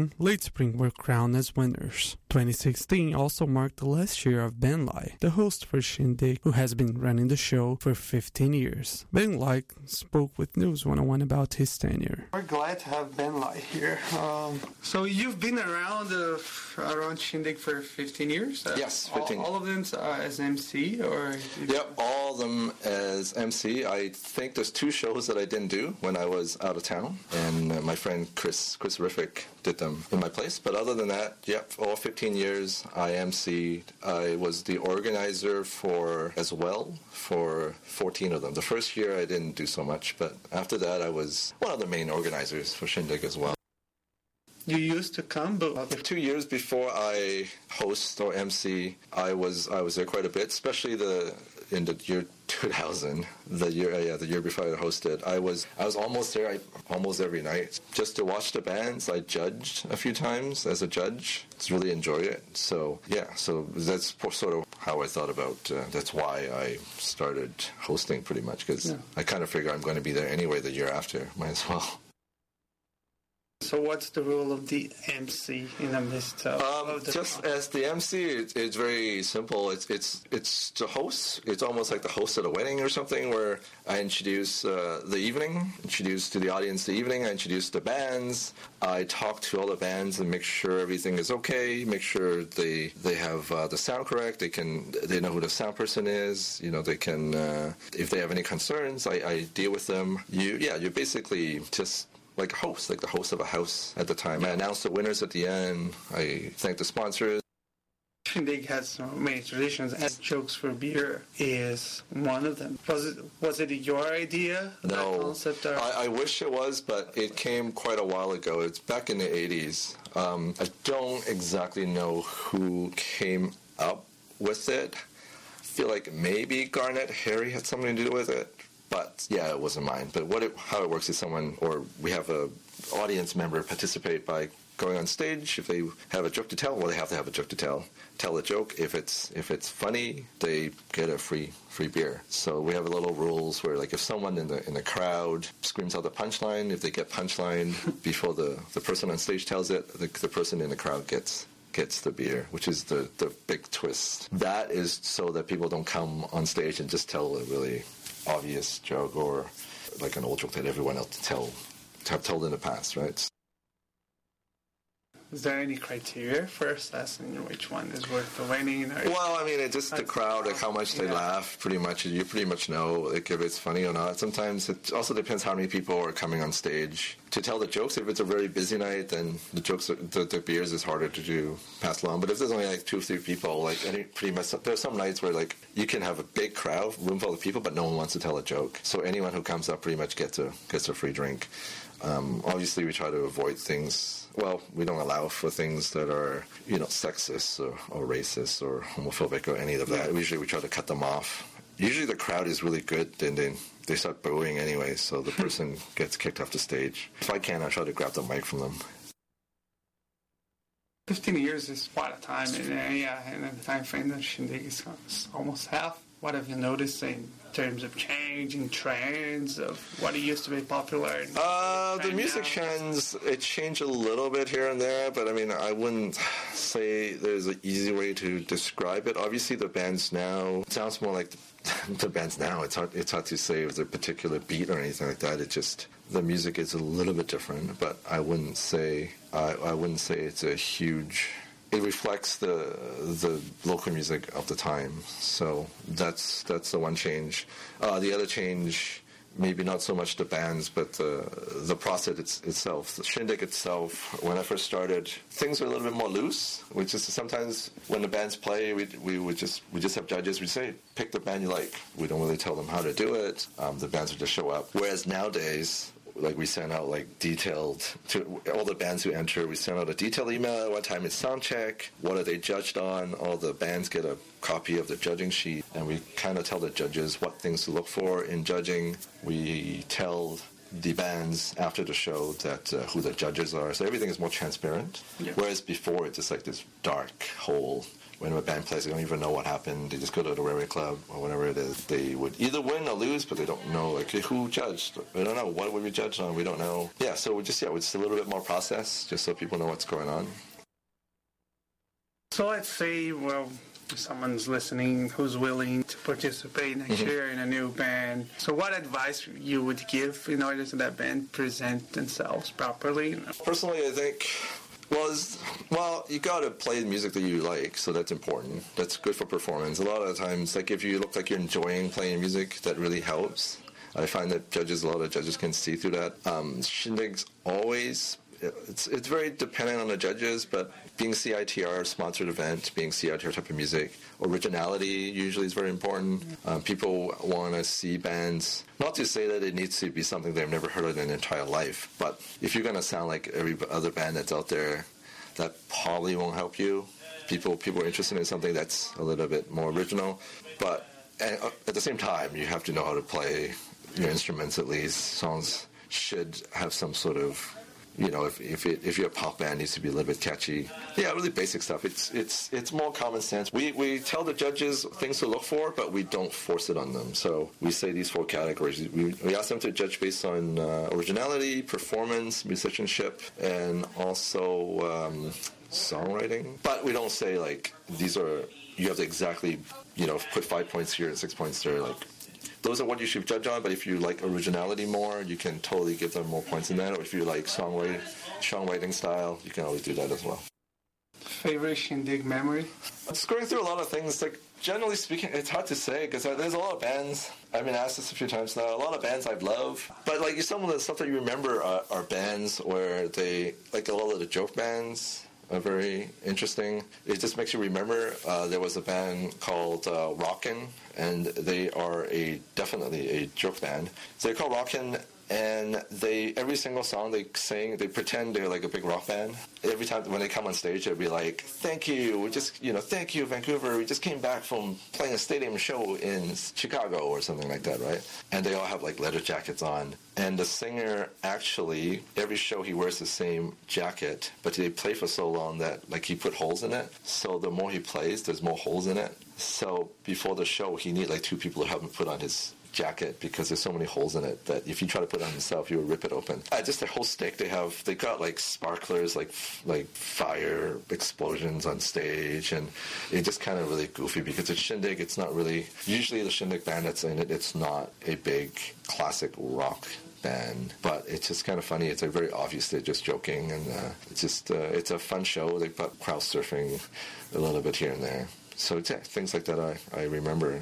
Spring were crowned as winners. twenty sixteen also marked the last year of Ben Lai, the host for Shindig, who has been running the show for fifteen years. Ben Lai spoke with News one oh one about his tenure. We're glad to have Ben Lai here. Um, so you've been around uh, around Shindig for fifteen years? Uh, yes, fifteen. All, all of them uh, as M C? Or Yep, all of them as M C. I think there's two shows that I didn't do when I was out of town, and uh, my friend Chris Chris Riffick did them in my place. But other than that, yep, all fifteen years I M C'd. I was the organizer for as well for fourteen of them. The first year I didn't do so much, but after that I was one of the main organizers for Shindig as well. You used to come, but two years before I host or M C, I was I was there quite a bit, especially the in the year two thousand, the year uh, yeah the year before I hosted. I was I was almost there I, almost every night just to watch the bands. I judged a few times as a judge. Just really enjoyed it. So yeah, so that's sort of how I thought about. Uh, that's why I started hosting pretty much because yeah. I kind of figure I'm going to be there anyway the year after. Might as well. So what's the role of the M C in the midst of, um, of the just con- as the M C, it, it's very simple. It's it's it's the host. It's almost like the host at a wedding or something, where I introduce uh, the evening, introduce to the audience the evening. I introduce the bands. I talk to all the bands and make sure everything is okay. Make sure they they have uh, the sound correct. They can they know who the sound person is. You know they can uh, if they have any concerns, I, I deal with them. You yeah, you basically just. Like a host, like the host of a house at the time. I announce the winners at the end. I thank the sponsors. Shindig has so many traditions, and Jokes for Beer is one of them. Was it was it your idea? No, that concept or? I, I wish it was, but it came quite a while ago. It's back in the eighties. Um, I don't exactly know who came up with it. I feel like maybe Garnet Harry had something to do with it. But yeah, it wasn't mine. But what it, how it works is someone, or we have a audience member participate by going on stage. If they have a joke to tell, well, they have to have a joke to tell. Tell a joke. If it's if it's funny, they get a free free beer. So we have a little rules where, like, if someone in the in the crowd screams out the punchline, if they get punchline before the, the person on stage tells it, the, the person in the crowd gets. gets the beer, which is the, the big twist. That is so that people don't come on stage and just tell a really obvious joke or like an old joke that everyone else tell have told in the past, right? Is there any criteria for assessing which one is worth the winning? Or well, I mean, it's just the crowd, like how much they yeah. laugh, pretty much. You pretty much know like if it's funny or not. Sometimes it also depends how many people are coming on stage to tell the jokes. If it's a very busy night, then the jokes, are, the, the beers is harder to do pass along. But if there's only like two or three people, like any pretty much, there's some nights where like you can have a big crowd, room full of people, but no one wants to tell a joke. So anyone who comes up pretty much gets a gets a free drink. Um, obviously, we try to avoid things. Well, we don't allow for things that are, you know, sexist or, or racist or homophobic or any of that. Usually, we try to cut them off. Usually, the crowd is really good, then they they start booing anyway, so the person gets kicked off the stage. If I can, I try to grab the mic from them. Fifteen years is quite a time, and uh, yeah, and the time frame that Shindig is almost half. What have you noticed in terms of change in trends of what it used to be popular? Uh, the music now? trends, it changed a little bit here and there, but I mean, I wouldn't say there's an easy way to describe it. Obviously, the bands now, it sounds more like the, the bands now. It's hard, it's hard to say if there's a particular beat or anything like that. It just, the music is a little bit different, but I wouldn't say, I, I wouldn't say it's a huge... It reflects the the local music of the time, so that's that's the one change. Uh, the other change, maybe not so much the bands, but the the process it's, itself. The Shindig itself. When I first started, things were a little bit more loose. Which is sometimes when the bands play, we we would just we just have judges. We say pick the band you like. We don't really tell them how to do it. Um, the bands would just show up. Whereas nowadays, like we send out like detailed to all the bands who enter. We send out a detailed email. What time is sound check? What are they judged on? All the bands get a copy of the judging sheet, and we kind of tell the judges what things to look for in judging. We tell the bands after the show that uh, who the judges are, so everything is more transparent. Yeah. Whereas before, it's just like this dark hole. when a band plays, they don't even know what happened. They just go to the railway club or whatever it is. They would either win or lose, but they don't know, like, who judged. We don't know. What would we judge on? We don't know. Yeah, so we just, yeah, it's a little bit more process, just so people know what's going on. So let's say, well, someone's listening who's willing to participate next Mhm. year in a new band. So what advice you would give in order to that band present themselves properly? Personally, I think, well, it's, well, you got to play the music that you like, so that's important. That's good for performance. A lot of the times, like, if you look like you're enjoying playing music, that really helps. I find that judges, a lot of judges can see through that. Um, Shindig's always... It's it's very dependent on the judges, but being C I T R, sponsored event, being C I T R type of music, originality usually is very important. Um, people want to see bands, not to say that it needs to be something they've never heard of in their entire life, but if you're going to sound like every other band that's out there, that probably won't help you. People, people are interested in something that's a little bit more original, but at, at the same time, you have to know how to play your instruments at least. Songs should have some sort of... You know, if if, it, if you're a pop band, it needs to be a little bit catchy. Yeah, really basic stuff. It's it's it's more common sense. We we tell the judges things to look for, but we don't force it on them. So we say these four categories. We, we ask them to judge based on uh, originality, performance, musicianship, and also um, songwriting. But we don't say, like, these are, you have to exactly, you know, put five points here and six points there, like... Those are what you should judge on, but if you like originality more, you can totally give them more points in that. Or if you like songwriting, songwriting style, you can always do that as well. Favorite Shindig memory? Just going through a lot of things, like, generally speaking, it's hard to say, because there's a lot of bands, I've been asked this a few times now, a lot of bands I love, but, like, some of the stuff that you remember are, are bands where they, like, a lot of the joke bands are very interesting. It just makes you remember. Uh, there was a band called uh, Rockin', and they are a definitely a joke band. So they're called Rockin', and they every single song they sing, they pretend they're like a big rock band. Every time when they come on stage, they'll be like, "Thank you, we just you know, thank you, Vancouver. We just came back from playing a stadium show in Chicago," or something like that, right? And they all have like leather jackets on. And the singer actually, every show he wears the same jacket, but they play for so long that like he put holes in it. So the more he plays, there's more holes in it. So before the show, he need like two people to help him put on his jacket because there's so many holes in it that if you try to put it on yourself, you would rip it open. Uh, just the whole stick, they have, they got like sparklers, like like fire explosions on stage, and it's just kind of really goofy because it's Shindig. It's not really, usually the Shindig band that's in it, it's not a big classic rock band, but it's just kind of funny. It's like very obvious they're just joking, and uh, it's just uh, it's a fun show. They've got crowd surfing a little bit here and there. So yeah, things like that I, I remember.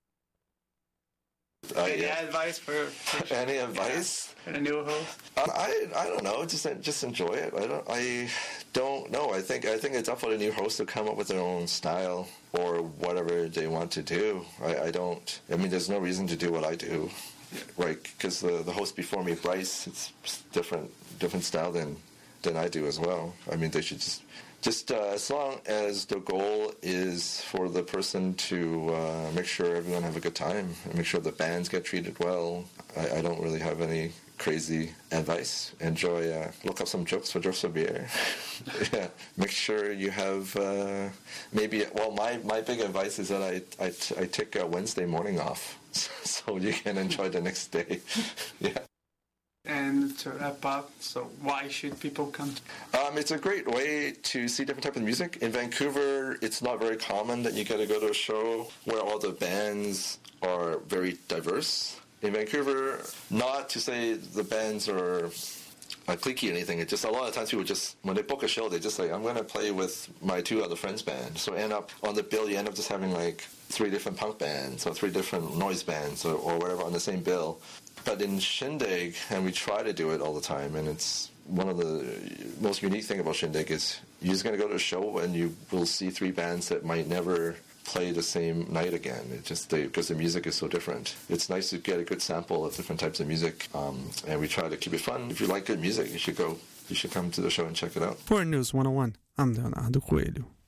Uh, Any yeah. advice for, for Any advice? for a new host? Um, I I don't know. Just just enjoy it. I don't I don't know. I think I think it's up for the new host to come up with their own style or whatever they want to do. I, I don't. I mean, there's no reason to do what I do, right? Because the the host before me, Bryce, it's different different style than than I do as well. I mean, they should just. Just uh, as long as the goal is for the person to uh, make sure everyone have a good time and make sure the bands get treated well, I, I don't really have any crazy advice. Enjoy, uh, look up some jokes for Jokes for Beer. Yeah, make sure you have uh, maybe. Well, my, my big advice is that I I, I take a Wednesday morning off so you can enjoy the next day. Yeah. And to wrap up, so why should people come? Um, it's a great way to see different types of music. In Vancouver, it's not very common that you get to go to a show where all the bands are very diverse. In Vancouver, not to say the bands are uh, cliquey or anything, it's just a lot of times people just, when they book a show, they just say, I'm going to play with my two other friends' band. So end up, on the bill, you end up just having like three different punk bands or three different noise bands or, or whatever on the same bill. But in Shindig, and we try to do it all the time, and it's one of the most unique thing about Shindig is you're just going to go to a show and you will see three bands that might never play the same night again. It just they, because the music is so different. It's nice to get a good sample of different types of music, um, and we try to keep it fun. If you like good music, you should go. You should come to the show and check it out. For News one oh one, I'm Leonardo Coelho.